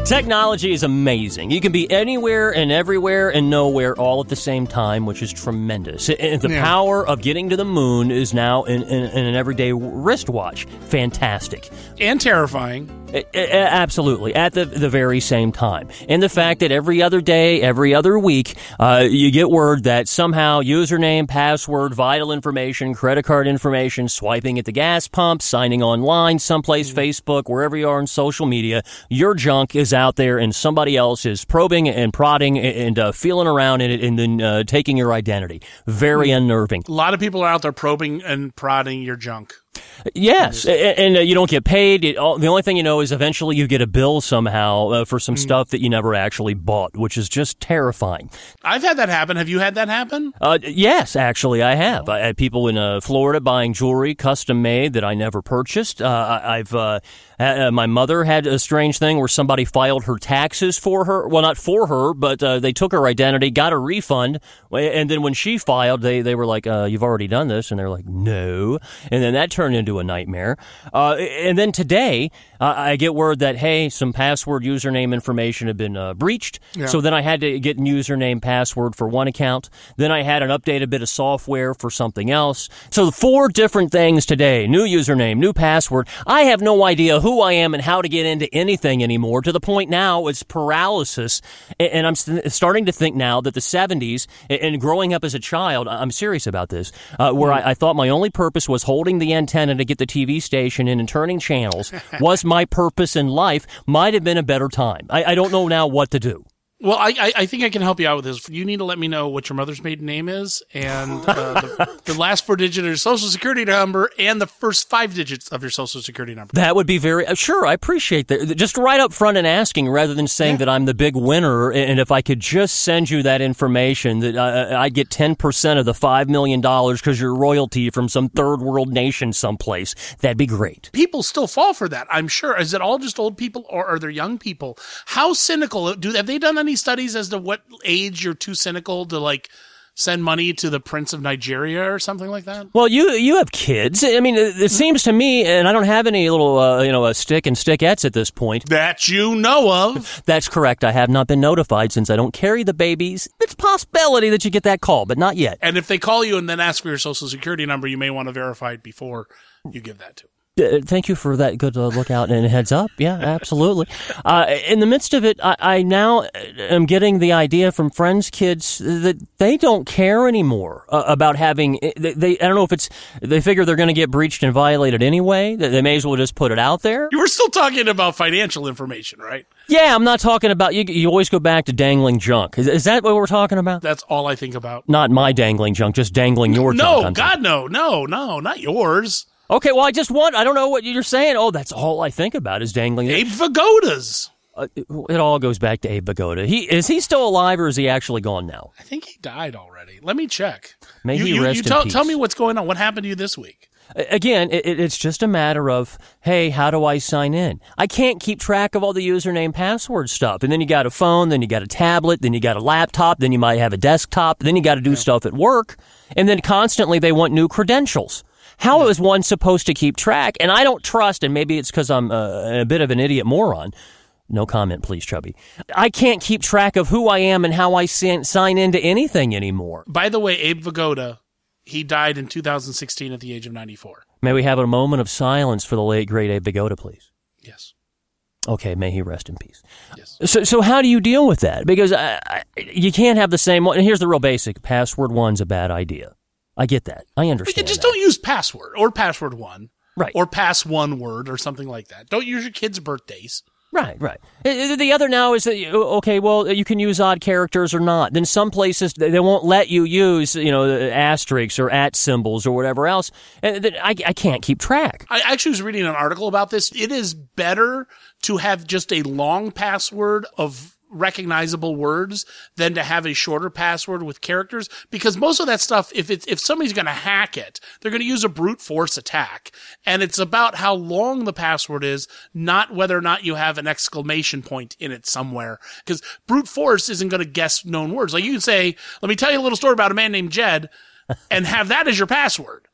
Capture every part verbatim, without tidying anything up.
Technology is amazing. You can be anywhere and everywhere and nowhere all at the same time, which is tremendous. And the yeah. power of getting to the moon is now in, in, in an everyday wristwatch. Fantastic. And terrifying. Absolutely, at the the very same time. And the fact that every other day, every other week, uh, you get word that somehow username, password, vital information, credit card information, swiping at the gas pump, signing online, someplace, mm-hmm. Facebook, wherever you are on social media, your junk is out there and somebody else is probing and prodding and uh, feeling around in it and then uh, taking your identity. Very mm-hmm. unnerving. A lot of people are out there probing and prodding your junk. Yes, and, and uh, you don't get paid. It, all, the only thing you know is eventually you get a bill somehow uh, for some mm. stuff that you never actually bought, which is just terrifying. I've had that happen. Have you had that happen? Uh, yes, actually, I have. I had people in uh, Florida buying jewelry custom made that I never purchased. Uh, I've uh, uh, my mother had a strange thing where somebody filed her taxes for her. Well, not for her, but uh, they took her identity, got a refund, and then when she filed, they they were like, uh, "You've already done this," and they're like, "No," and then that turned into a nightmare. Uh, and then today, uh, I get word that, hey, some password username information had been uh, breached. Yeah. So then I had to get username password for one account. Then I had an updated bit of software for something else. So four different things today. New username, new password. I have no idea who I am and how to get into anything anymore, to the point now it's paralysis. And I'm st- starting to think now that the seventies and growing up as a child, I'm serious about this, uh, where mm. I, I thought my only purpose was holding the antenna to get the T V station in and turning channels was my purpose in life, might have been a better time. I, I don't know now what to do. Well, I, I I think I can help you out with this. You need to let me know what your mother's maiden name is and uh, the, the last four digits of your social security number and the first five digits of your social security number. That would be very, uh, sure, I appreciate that. Just right up front and asking rather than saying yeah. that I'm the big winner, and if I could just send you that information, that uh, I'd get ten percent of the five million dollars because you're royalty from some third world nation someplace. That'd be great. People still fall for that, I'm sure. Is it all just old people or are there young people? How cynical, do have they done any studies as to what age you're too cynical to like send money to the Prince of Nigeria or something like that? Well, you you have kids. I mean, it, it seems to me, and I don't have any little uh, you know uh, stick and stickettes at this point that you know of. That's correct. I have not been notified since I don't carry the babies. It's a possibility that you get that call, but not yet. And if they call you and then ask for your social security number, you may want to verify it before you give that to them. Uh, thank you for that good uh, lookout and heads up. Yeah, absolutely. Uh, in the midst of it, I, I now am getting the idea from friends' kids that they don't care anymore uh, about having. They, they, I don't know if it's they figure they're going to get breached and violated anyway. That they may as well just put it out there. You were still talking about financial information, right? Yeah, I'm not talking about. You, you always go back to dangling junk. Is, is that what we're talking about? That's all I think about. Not my dangling junk, just dangling your no, junk. No, God, no, no, no, not yours. Okay, well, I just want, I don't know what you're saying. Oh, that's all I think about is dangling. Abe Vigoda's. Uh, it, it all goes back to Abe Vigoda. He, is he still alive or is he actually gone now? I think he died already. Let me check. May you, he you, rest you in tell, peace. Tell me what's going on. What happened to you this week? Again, it, it's just a matter of, hey, how do I sign in? I can't keep track of all the username password stuff. And then you got a phone, then you got a tablet, then you got a laptop, then you might have a desktop, then you got to do yeah. stuff at work. And then constantly they want new credentials. How is one supposed to keep track? And I don't trust, and maybe it's because I'm uh, a bit of an idiot moron. No comment, please, Chubby. I can't keep track of who I am and how I sin- sign into anything anymore. By the way, Abe Vigoda, he died in two thousand sixteen at the age of ninety-four. May we have a moment of silence for the late, great Abe Vigoda, please? Yes. Okay, may he rest in peace. Yes. So, so how do you deal with that? Because I, I, you can't have the same one. And here's the real basic. Password one's a bad idea. I get that. I understand. Just that. don't use password or password one. Right. Or pass one word or something like that. Don't use your kids' birthdays. Right, right. The other now is that, okay, well, you can use odd characters or not. Then some places, they won't let you use, you know, asterisks or at symbols or whatever else. And I, I can't keep track. I actually was reading an article about this. It is better to have just a long password of recognizable words than to have a shorter password with characters, because most of that stuff, if it's if somebody's going to hack it, they're going to use a brute force attack, and it's about how long the password is, not whether or not you have an exclamation point in it somewhere, because brute force isn't going to guess known words. Like you can say, let me tell you a little story about a man named Jed, and have that as your password.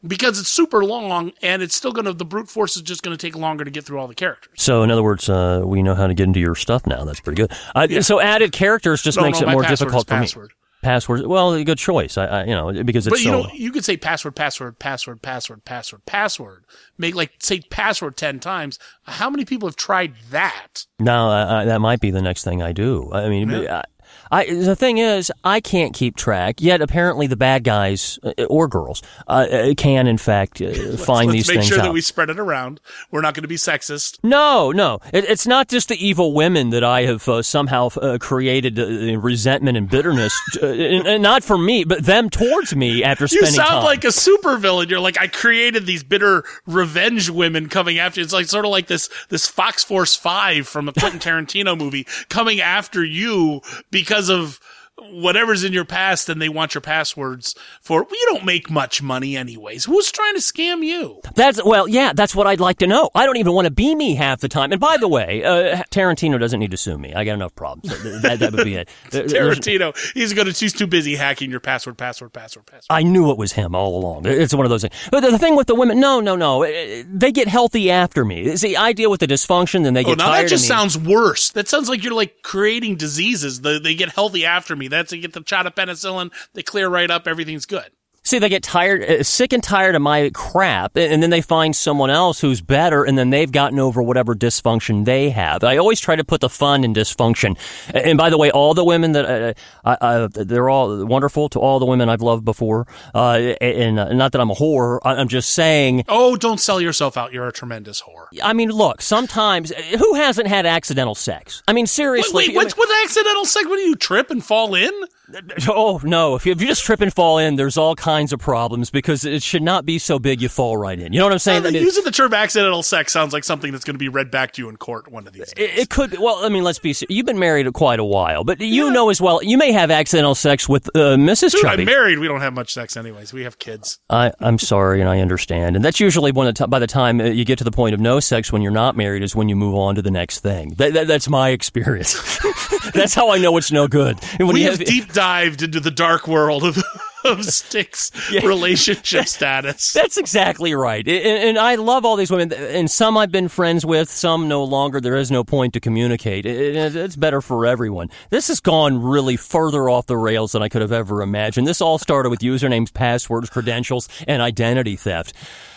Because it's super long, and it's still going to, the brute force is just going to take longer to get through all the characters. So, in other words, uh, we know how to get into your stuff now. That's pretty good. Uh, yeah. So, added characters just no, makes no, it more password difficult is for password. me. Password. Well, a good choice. I, I, you know, because it's but you so. know, you could say password, password, password, password, password, password. Make like say password ten times. How many people have tried that? No, I, I, that might be the next thing I do. I mean, yeah. I, I, the thing is, I can't keep track, yet apparently the bad guys, uh, or girls, uh, can in fact uh, let's, find let's these make things sure out. that we spread it around. We're not going to be sexist. No, no. It, it's not just the evil women that I have uh, somehow uh, created uh, resentment and bitterness, uh, and, and not for me, but them towards me after spending You sound time. like a supervillain. You're like, I created these bitter revenge women coming after you. It's like sort of like this, this Fox Force five from a Quentin Tarantino movie coming after you because of whatever's in your past, and they want your passwords for, well, you don't make much money anyways. Who's trying to scam you? That's, well, yeah, that's what I'd like to know. I don't even want to be me half the time. And by the way, uh, Tarantino doesn't need to sue me. I got enough problems. That, that would be it. Tarantino, he's going to, he's too busy hacking your password, password, password, password. I knew it was him all along. It's one of those things. But the thing with the women, no, no, no. They get healthy after me. See, I deal with the dysfunction, then they get oh, now tired that just of me. sounds worse. That sounds like you're like creating diseases. They, they get healthy after me. That's, they get the shot of penicillin. They clear right up. Everything's good. See, they get tired, uh, sick and tired of my crap, and then they find someone else who's better, and then they've gotten over whatever dysfunction they have. I always try to put the fun in dysfunction. And by the way, all the women that uh, I, I, they're all wonderful to all the women I've loved before. Uh, and uh, not that I'm a whore. I'm just saying. Oh, don't sell yourself out. You're a tremendous whore. I mean, look. Sometimes, who hasn't had accidental sex? I mean, seriously. Wait, wait what's with accidental sex? What do you trip and fall in? Oh, no. If you, if you just trip and fall in, there's all kinds of problems because it should not be so big you fall right in. You know what I'm saying? Uh, I mean, using the term accidental sex sounds like something that's going to be read back to you in court one of these days. It, it could be. Well, I mean, let's be serious. You've been married quite a while, but you yeah. know as well, you may have accidental sex with uh, Missus Dude, Chubby. I'm married. We don't have much sex anyways. We have kids. I, I'm sorry, and I understand. And that's usually when the by the time you get to the point of no sex when you're not married is when you move on to the next thing. That, that, that's my experience. That's how I know it's no good. And when we you have, have deep dived into the dark world of, of Stick's yeah. relationship status. That's exactly right. And, and I love all these women. And some I've been friends with, some no longer. There is no point to communicate. It, it's better for everyone. This has gone really further off the rails than I could have ever imagined. This all started with usernames, passwords, credentials, and identity theft.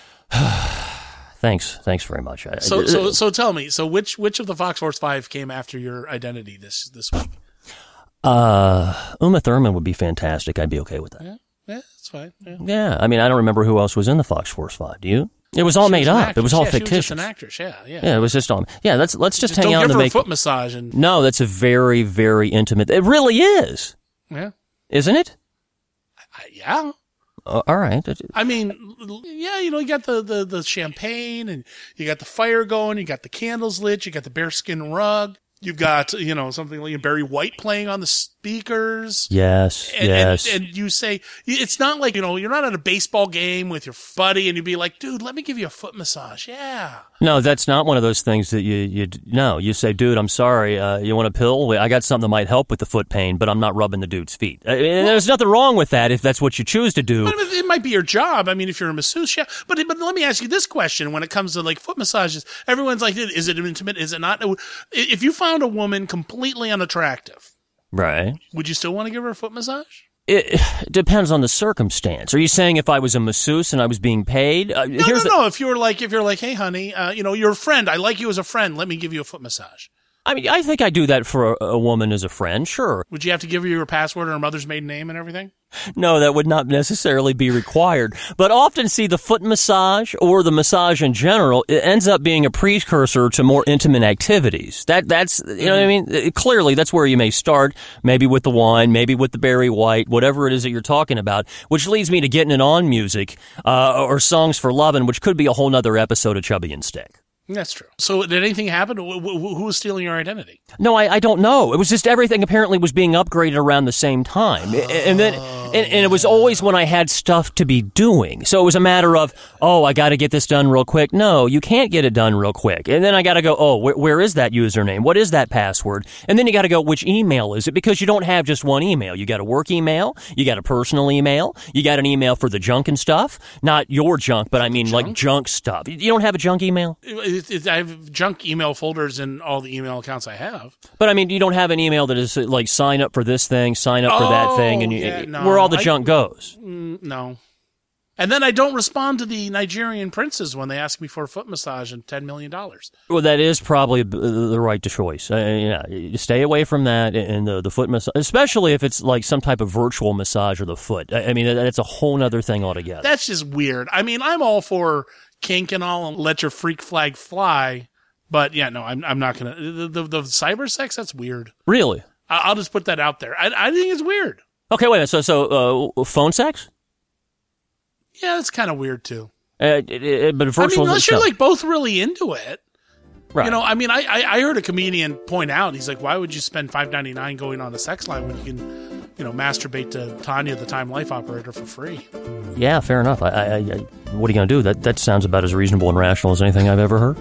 Thanks. Thanks very much. So, so, so tell me, so which, which of the Fox Force five came after your identity this, this week? Uh, Uma Thurman would be fantastic. I'd be okay with that. Yeah, yeah, that's fine. Yeah. yeah, I mean, I don't remember who else was in the Fox Force five. Do you? It was all she made was up. Actress. It was all yeah, fictitious. She was just an actress. Yeah, yeah. Yeah, it was just all. Yeah, let's let's just, just hang don't out give and her make a foot massage. And no, that's a very very intimate. It really is. Yeah, isn't it? Uh, yeah. Uh, all right. I mean, yeah, you know, you got the, the, the champagne and you got the fire going, you got the candles lit, you got the bearskin rug, you've got, you know, something like Barry White playing on the speakers. Yes, and, yes. And, and you say, it's not like, you know, you're not at a baseball game with your buddy and you'd be like, dude, let me give you a foot massage. Yeah. No, that's not one of those things that you, you, no, you say, dude, I'm sorry, uh, you want a pill? I got something that might help with the foot pain, but I'm not rubbing the dude's feet. I mean, well, there's nothing wrong with that if that's what you choose to do. But it might be your job. I mean, if you're a masseuse, yeah. But, but let me ask you this question when it comes to like foot massages. Everyone's like, is it intimate? Is it not? If you found a woman completely unattractive, right, would you still want to give her a foot massage? It depends on the circumstance. Are you saying if I was a masseuse and I was being paid? Uh, no, here's no, the- no. If you were like, if you're like, hey, honey, uh, you know, you're a friend. I like you as a friend. Let me give you a foot massage. I mean, I think I do that for a, a woman as a friend, sure. Would you have to give her your password and her mother's maiden name and everything? No, that would not necessarily be required. But often, see, the foot massage or the massage in general, it ends up being a precursor to more intimate activities. That That's, you know what I mean? Clearly, that's where you may start, maybe with the wine, maybe with the Barry White, whatever it is that you're talking about, which leads me to getting it on music uh, or songs for lovin', which could be a whole nother episode of Chubby and Stick. That's true. So did anything happen? Who, who was stealing your identity? No, I, I don't know. It was just everything apparently was being upgraded around the same time. And then and, and it was always when I had stuff to be doing. So it was a matter of, oh, I got to get this done real quick. No, you can't get it done real quick. And then I got to go, oh, wh- where is that username? What is that password? And then you got to go, which email is it? Because you don't have just one email. You got a work email. You got a personal email. You got an email for the junk and stuff. Not your junk, but I mean junk? like junk stuff. You don't have a junk email? It, it, I have junk email folders in all the email accounts I have. But I mean, you don't have an email that is like sign up for this thing, sign up for oh, that thing, and you, yeah, no, where all the I, junk goes. Mm, no. And then I don't respond to the Nigerian princes when they ask me for a foot massage and ten million dollars. Well, that is probably the right choice. Uh, yeah, stay away from that and the, the foot massage, especially if it's like some type of virtual massage of the foot. I mean, that's a whole other thing altogether. That's just weird. I mean, I'm all for kink and all and let your freak flag fly. But yeah, no, I'm I'm not going to. The, the, the cyber sex, that's weird. Really? I, I'll just put that out there. I, I think it's weird. Okay, wait a minute. So, so uh, phone sex? Yeah, that's kind of weird too. Uh, it, it, but virtual. I mean, unless you're like both really into it, right? You know, I mean, I, I I heard a comedian point out. He's like, "Why would you spend five ninety-nine going on a sex line when you can, you know, masturbate to Tanya, the Time Life operator, for free?" Yeah, fair enough. I, I, I what are you going to do? That that sounds about as reasonable and rational as anything I've ever heard.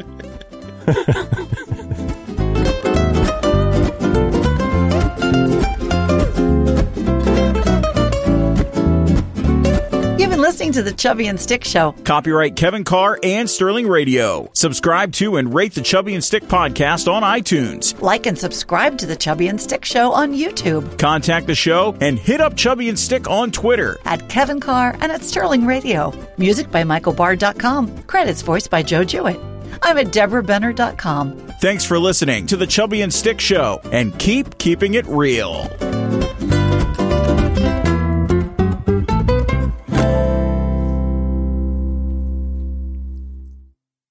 You've been listening to the Chubby and Stick Show. Copyright Kevin Carr and Sterling Radio. Subscribe to and rate the Chubby and Stick podcast on iTunes. Like and subscribe to the Chubby and Stick Show on YouTube. Contact the show and hit up Chubby and Stick on Twitter. At Kevin Carr and at Sterling Radio. Music by Michael Bard dot com. Credits voiced by Joe Jewett. I'm at Deborah Benner dot com. Thanks for listening to the Chubby and Stick Show, and keep keeping it real.